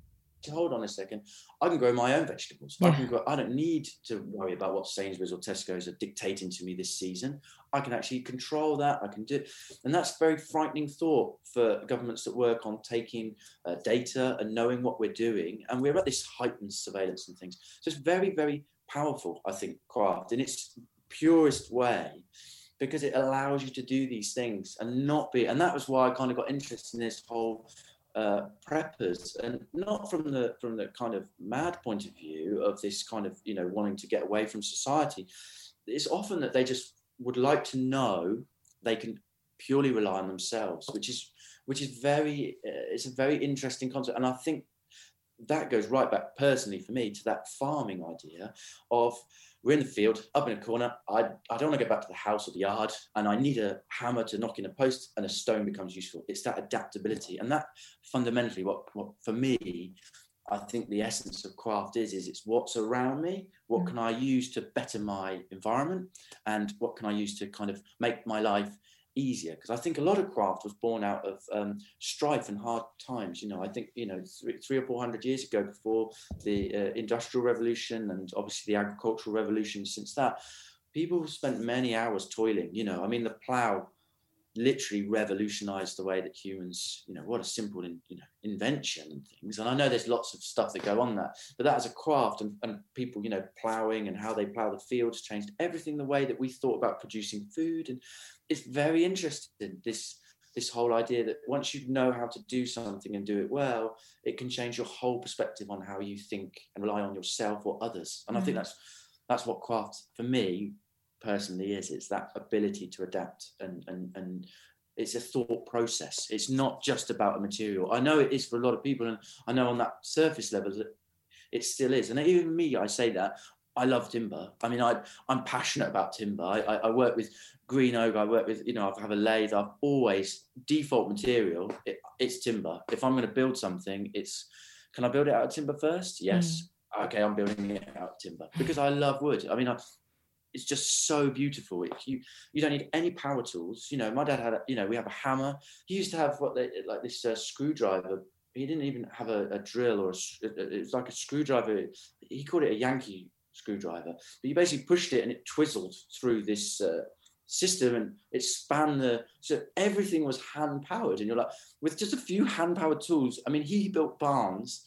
hold on a second, I can grow my own vegetables. Yeah. I can grow, I don't need to worry about what Sainsbury's or Tesco's are dictating to me this season. I can actually control that. I can do it. And that's a very frightening thought for governments that work on taking uh, data and knowing what we're doing. And we're at this heightened surveillance and things. So it's very, very powerful, I think, craft in its purest way, because it allows you to do these things and not be, and that was why I kind of got interested in this whole uh, preppers, and not from the from the kind of mad point of view of this kind of, you know, wanting to get away from society. It's often that they just would like to know they can purely rely on themselves, which is which is very, uh, it's a very interesting concept. And I think that goes right back personally for me to that farming idea of, we're in the field, up in a corner, I, I don't want to go back to the house or the yard, and I need a hammer to knock in a post, and a stone becomes useful. It's that adaptability. And that fundamentally, what, what for me, I think the essence of craft is, is it's what's around me, what can I use to better my environment, and what can I use to kind of make my life easier. Because I think a lot of craft was born out of um, strife and hard times. You know, I think, you know, three, three or four hundred years ago, before the uh, Industrial Revolution and obviously the Agricultural Revolution, since that, people spent many hours toiling. You know, I mean, the plough literally revolutionized the way that humans, you know, what a simple in, you know, invention and things. And I know there's lots of stuff that go on that, but that as a craft, and, and people, you know, ploughing and how they plough the fields changed everything, the way that we thought about producing food. And it's very interesting, this this whole idea that once you know how to do something and do it well, it can change your whole perspective on how you think and rely on yourself or others. And mm-hmm. I think that's that's what craft for me personally is. It's that ability to adapt, and and and it's a thought process. It's not just about a material. I know it is for a lot of people, and I know on that surface level that it still is. And even me, I say that I love timber. I mean, I I'm passionate about timber. I, I, I work with green oak. I work with, you know, I have a lathe. I've always default material. It, it's timber. If I'm going to build something, it's, can I build it out of timber first? Yes. Mm. Okay, I'm building it out of timber because I love wood. I mean, I, it's just so beautiful. It, you you don't need any power tools. You know, my dad had, a, you know, we have a hammer. He used to have what they like this uh, screwdriver. He didn't even have a, a drill or a, it was like a screwdriver. He called it a Yankee screwdriver. But you basically pushed it and it twizzled through this uh, system, and it spanned the, so everything was hand powered. And you're like, with just a few hand powered tools. I mean, he built barns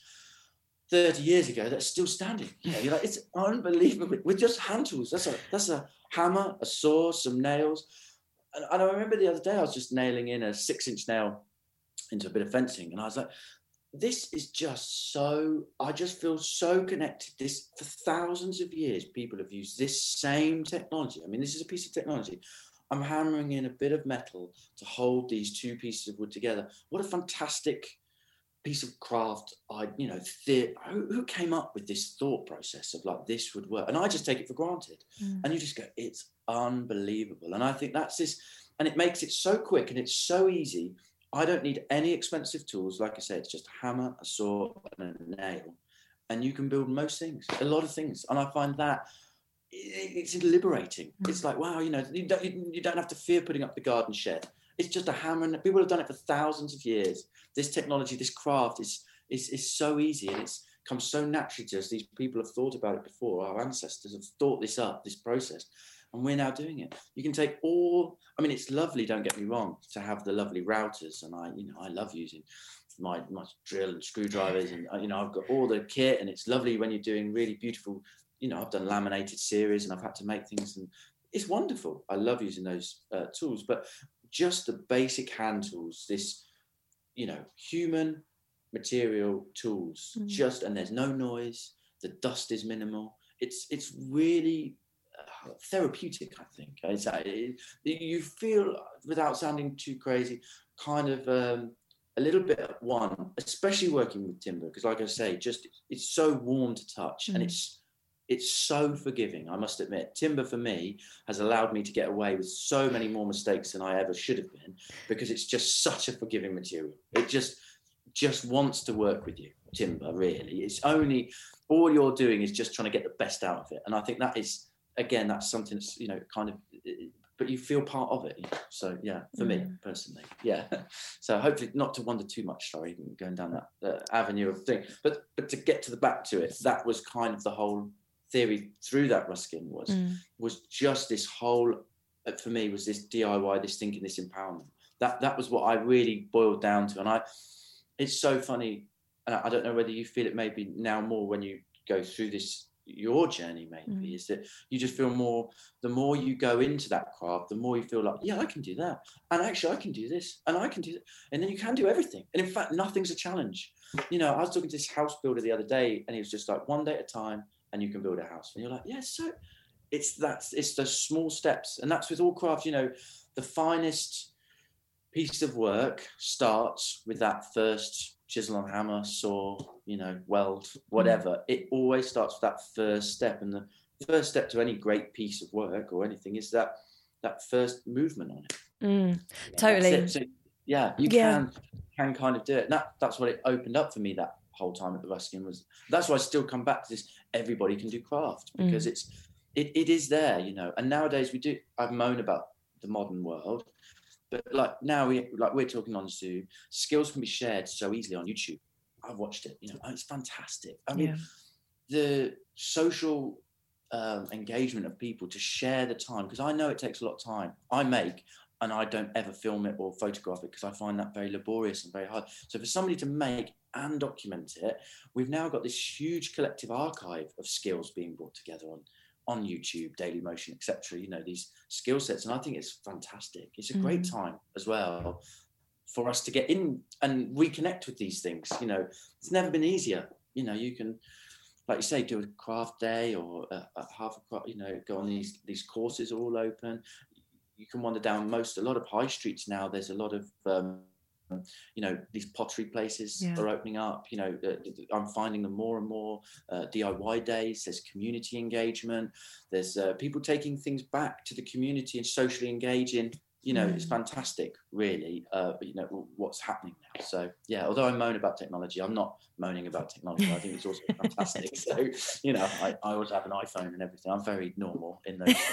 thirty years ago that's still standing. Yeah, you're like, it's unbelievable with just hand tools. That's a that's a hammer, a saw, some nails. And, and I remember the other day I was just nailing in a six inch nail into a bit of fencing, and I was like, this is just so, I just feel so connected. This, for thousands of years, people have used this same technology. I mean, this is a piece of technology. I'm hammering in a bit of metal to hold these two pieces of wood together. What a fantastic piece of craft. I, you know, the, who, who came up with this thought process of like, this would work? And I just take it for granted. Mm. And you just go, it's unbelievable. And I think that's this, and it makes it so quick and it's so easy. I don't need any expensive tools. Like I said, it's just a hammer, a saw, and a nail. And you can build most things, a lot of things. And I find that it's liberating. Mm. It's like, wow, you know, you don't, you don't have to fear putting up the garden shed. It's just a hammer, and people have done it for thousands of years. This technology, this craft is, is, is so easy, and it's come so naturally to us. These people have thought about it before. Our ancestors have thought this up, this process. And we're now doing it. You can take all, I mean, it's lovely, don't get me wrong, to have the lovely routers. And I, you know, I love using my, my drill and screwdrivers, and, you know, I've got all the kit, and it's lovely when you're doing really beautiful, you know, I've done laminated series and I've had to make things, and it's wonderful. I love using those uh, tools, but just the basic hand tools, this, you know, human material tools, mm. just, and there's no noise, the dust is minimal. It's, it's really therapeutic, I think. It's, it, you feel, without sounding too crazy, kind of um, a little bit at one, especially working with timber, because like I say, just it's so warm to touch, mm. and it's it's so forgiving, I must admit. Timber for me has allowed me to get away with so many more mistakes than I ever should have been, because it's just such a forgiving material. It just just wants to work with you, timber, really. It's only, all you're doing is just trying to get the best out of it. And I think that is, again, that's something that's, you know, kind of, but you feel part of it. You know? So yeah, for mm. me personally, yeah. So hopefully not to wander too much, sorry, going down that uh, avenue of thing, but but to get to the back to it, that was kind of the whole theory through that Ruskin was, mm. was just this whole, for me, was this D I Y, this thinking, this empowerment. That that was what I really boiled down to. And I, it's so funny, and I don't know whether you feel it maybe now more when you go through this, your journey maybe, mm. is that you just feel more, the more you go into that craft, the more you feel like, yeah, I can do that. And actually I can do this, and I can do that. And then you can do everything. And in fact, nothing's a challenge. You know, I was talking to this house builder the other day, and he was just like, one day at a time, and you can build a house. And you're like, yeah, so it's that's it's those small steps. And that's with all craft, you know, the finest piece of work starts with that first chisel and hammer, saw, you know, weld, whatever. Mm. It always starts with that first step. And the first step to any great piece of work or anything is that that first movement on it. Mm, yeah, totally. So, yeah, you yeah. can can kind of do it. And that, that's what it opened up for me that whole time at the Ruskin was. That's why I still come back to this. Everybody can do craft, because mm. it's it, it is there, you know. And nowadays we do. I moan about the modern world, but like now we like we're talking on Zoom. Skills can be shared so easily on YouTube. I've watched it. You know, it's fantastic. I mean, yeah. the social um, engagement of people to share the time, because I know it takes a lot of time. I make. And I don't ever film it or photograph it because I find that very laborious and very hard. So for somebody to make and document it, we've now got this huge collective archive of skills being brought together on, on YouTube, Dailymotion, et cetera. You know, these skill sets. And I think it's fantastic. It's a mm. great time as well for us to get in and reconnect with these things. You know, it's never been easier. You know, you can, like you say, do a craft day or a, a half a craft, you know, go on these, these courses are all open. You can wander down most, a lot of high streets now. There's a lot of, um, you know, these pottery places yeah. are opening up. You know, uh, I'm finding them more and more. Uh, D I Y days, there's community engagement. There's uh, people taking things back to the community and socially engaging. You know, mm. it's fantastic, really, uh, you know, what's happening now. So, yeah, although I moan about technology, I'm not moaning about technology. I think it's also fantastic. So, you know, I, I always have an iPhone and everything. I'm very normal in those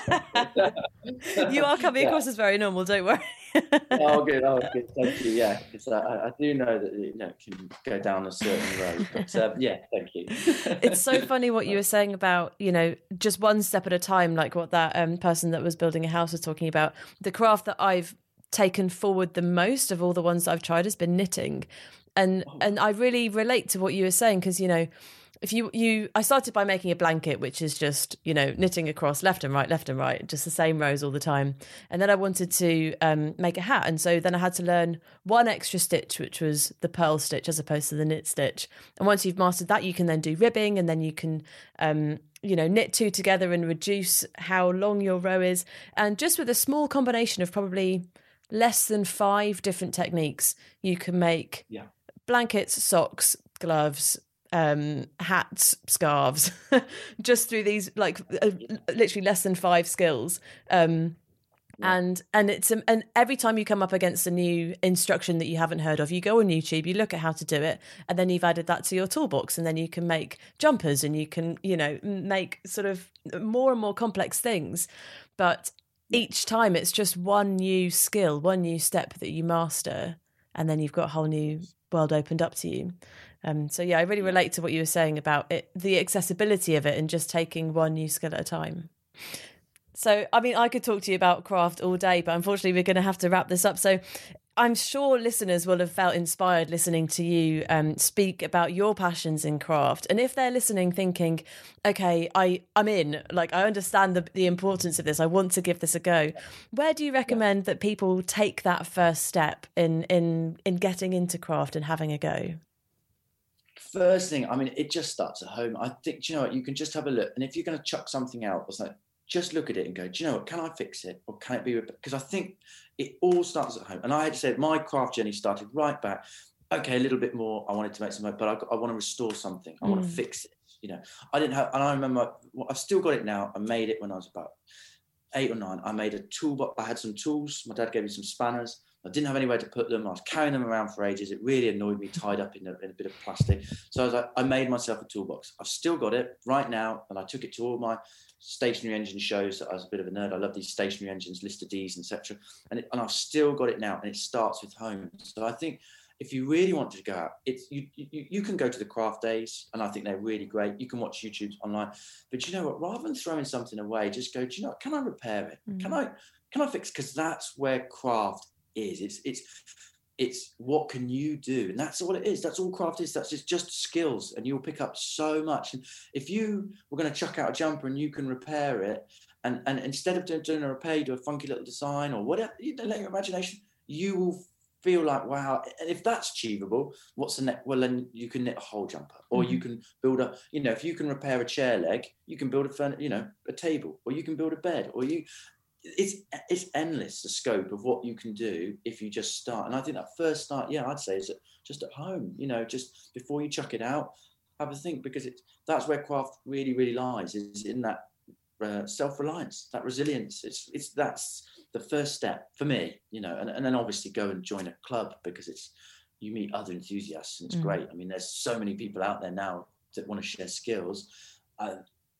You are coming yeah. across as very normal, don't worry. Oh, good. Oh, good. Thank you. Yeah, because uh, I, I do know that, you know, it can go down a certain road. But, uh, yeah, thank you. It's so funny what you were saying about, you know, just one step at a time, like what that um, person that was building a house was talking about. The craft that I've taken forward the most of all the ones that I've tried has been knitting. And oh. and I really relate to what you were saying, because, you know, if you, you, I started by making a blanket, which is just, you know, knitting across left and right, left and right, just the same rows all the time. And then I wanted to um, make a hat. And so then I had to learn one extra stitch, which was the purl stitch as opposed to the knit stitch. And once you've mastered that, you can then do ribbing, and then you can, um, you know, knit two together and reduce how long your row is. And just with a small combination of probably less than five different techniques, you can make yeah. blankets, socks, gloves, um hats, scarves, just through these like uh, literally less than five skills. um yeah. and and it's um, and every time you come up against a new instruction that you haven't heard of, you go on YouTube, you look at how to do it, and then you've added that to your toolbox, and then you can make jumpers, and you can, you know, make sort of more and more complex things. But each time it's just one new skill, one new step that you master, and then you've got a whole new world opened up to you. Um, so, yeah, I really relate to what you were saying about it, the accessibility of it, and just taking one new skill at a time. So, I mean, I could talk to you about craft all day, but unfortunately we're going to have to wrap this up. So I'm sure listeners will have felt inspired listening to you um, speak about your passions in craft. And if they're listening thinking, okay, I, I'm in, like, I understand the, the importance of this, I want to give this a go, where do you recommend that people take that first step in, in, in getting into craft and having a go? First thing, I mean, it just starts at home. I think, do you know what, you can just have a look. And if you're going to chuck something out or something, just look at it and go, do you know what, can I fix it? Or can it be? Because I think it all starts at home. And I had to say, my craft journey started right back. Okay, a little bit more. I wanted to make something, but I, I want to restore something. I mm. want to fix it. You know, I didn't have, and I remember, well, I've still got it now. I made it when I was about eight or nine. I made a toolbox. I had some tools. My dad gave me some spanners. I didn't have anywhere to put them. I was carrying them around for ages. It really annoyed me, tied up in a, in a bit of plastic. So I was like, I made myself a toolbox. I've still got it right now. And I took it to all my stationary engine shows. I was a bit of a nerd. I love these stationary engines, Lister D's, et cetera. And, it, and I've still got it now. And it starts with home. So I think if you really want to go out, it's you, you you can go to the craft days, and I think they're really great. You can watch YouTube online. But you know what? Rather than throwing something away, just go, do you know what? Can I repair it? Mm. Can I can I fix? Because that's where craft is. It's it's it's what can you do, and that's all it is. That's all craft is. That's just, just skills, and you'll pick up so much. And if you were going to chuck out a jumper and you can repair it, and and instead of doing, doing a repair, you do a funky little design or whatever, you don't let your imagination, you will feel like, wow. And if that's achievable, what's the next? Well, then you can knit a whole jumper, or mm-hmm. you can build a, you know, if you can repair a chair leg, you can build a, you know, a table, or you can build a bed, or you, it's it's endless, the scope of what you can do if you just start. And I think that first start, yeah, I'd say is just at home, you know, just before you chuck it out, have a think, because it's, that's where craft really, really lies, is in that uh, self-reliance, that resilience. It's, it's, that's the first step for me, you know, and, and then obviously go and join a club, because it's, you meet other enthusiasts, and it's mm. great. I mean, there's so many people out there now that want to share skills. Uh,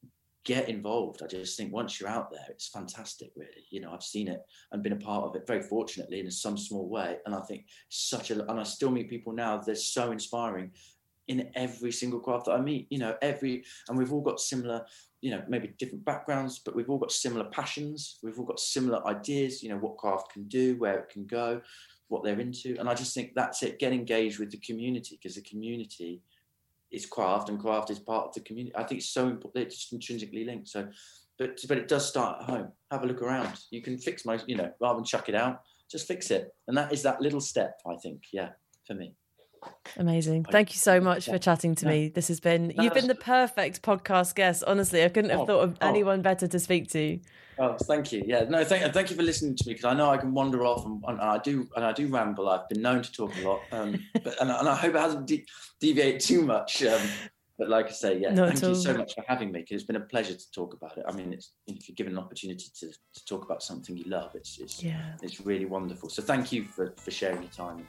get involved. I just think once you're out there, it's fantastic, really. You know, I've seen it and been a part of it, very fortunately, in some small way. And I think such a, and I still meet people now, they're so inspiring in every single craft that I meet, you know, every, and we've all got similar, you know, maybe different backgrounds, but we've all got similar passions. We've all got similar ideas, you know, what craft can do, where it can go, what they're into. And I just think that's it. Get engaged with the community, because the community is craft, and craft is part of the community. I think it's so important. It's just intrinsically linked. So, but but it does start at home. Have a look around. You can fix most, you know, rather than chuck it out, just fix it. And that is that little step, I think. Yeah, for me. Amazing. Thank you so much for chatting to me. This has been, you've been the perfect podcast guest. Honestly, I couldn't have thought of anyone better to speak to. Oh, thank you. Yeah, no, thank, thank you for listening to me, because I know I can wander off, and, and I do, and I do ramble. I've been known to talk a lot, um, but and, and I hope it hasn't de- deviated too much. Um, but like I say, yeah, Not thank you so much for having me, because it's been a pleasure to talk about it. I mean, it's, if you're given an opportunity to, to talk about something you love, it's it's, yeah. it's really wonderful. So thank you for, for sharing your time.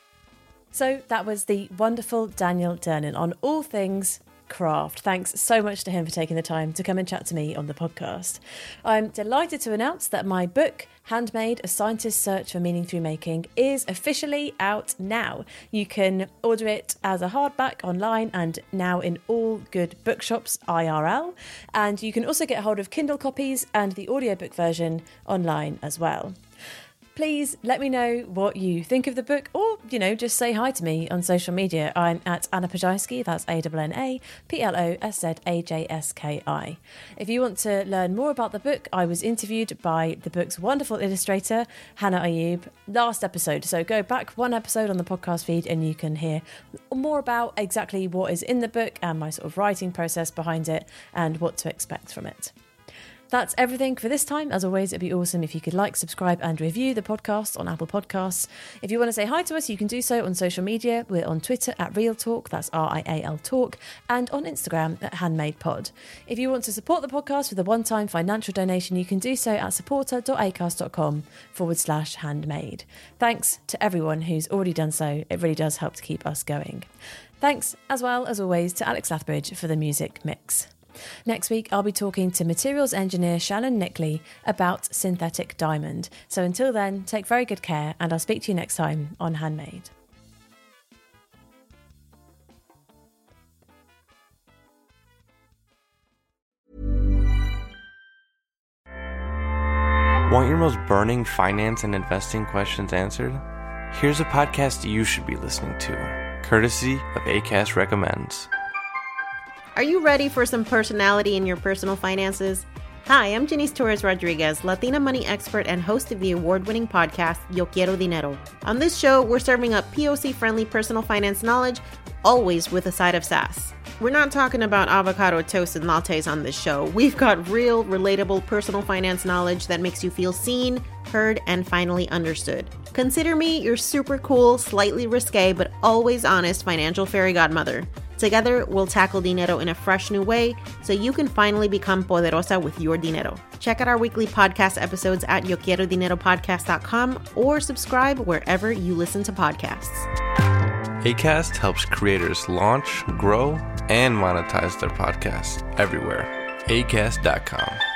So that was the wonderful Daniel Durnan on all things craft. Thanks so much to him for taking the time to come and chat to me on the podcast. I'm delighted to announce that my book, Handmade, A Scientist's Search for Meaning Through Making, is officially out now. You can order it as a hardback online and now in all good bookshops I R L. And you can also get hold of Kindle copies and the audiobook version online as well. Please let me know what you think of the book, or, you know, just say hi to me on social media. I'm at Anna Ploszajski, that's A N N A P L O S Z A J S K I. If you want to learn more about the book, I was interviewed by the book's wonderful illustrator, Hannah Ayub, last episode. So go back one episode on the podcast feed and you can hear more about exactly what is in the book and my sort of writing process behind it and what to expect from it. That's everything for this time. As always, it'd be awesome if you could like, subscribe and review the podcast on Apple Podcasts. If you want to say hi to us, you can do so on social media. We're on Twitter at Real Talk, that's R I A L Talk, and on Instagram at Handmade Pod. If you want to support the podcast with a one-time financial donation, you can do so at supporter.acast.com forward slash handmade. Thanks to everyone who's already done so. It really does help to keep us going. Thanks, as well as always, to Alex Lathbridge for the music mix. Next week, I'll be talking to materials engineer Shannon Nickley about synthetic diamond. So until then, take very good care, and I'll speak to you next time on Handmade. Want your most burning finance and investing questions answered? Here's a podcast you should be listening to, courtesy of Acast Recommends. Are you ready for some personality in your personal finances? Hi, I'm Janice Torres Rodriguez, Latina money expert and host of the award-winning podcast, Yo Quiero Dinero. On this show, we're serving up P O C-friendly personal finance knowledge, always with a side of sass. We're not talking about avocado toast and lattes on this show. We've got real, relatable personal finance knowledge that makes you feel seen, heard, and finally understood. Consider me your super cool, slightly risque, but always honest financial fairy godmother. Together, we'll tackle dinero in a fresh new way so you can finally become poderosa with your dinero. Check out our weekly podcast episodes at yo quiero dinero podcast dot com or subscribe wherever you listen to podcasts. Acast helps creators launch, grow, and monetize their podcasts everywhere. acast dot com.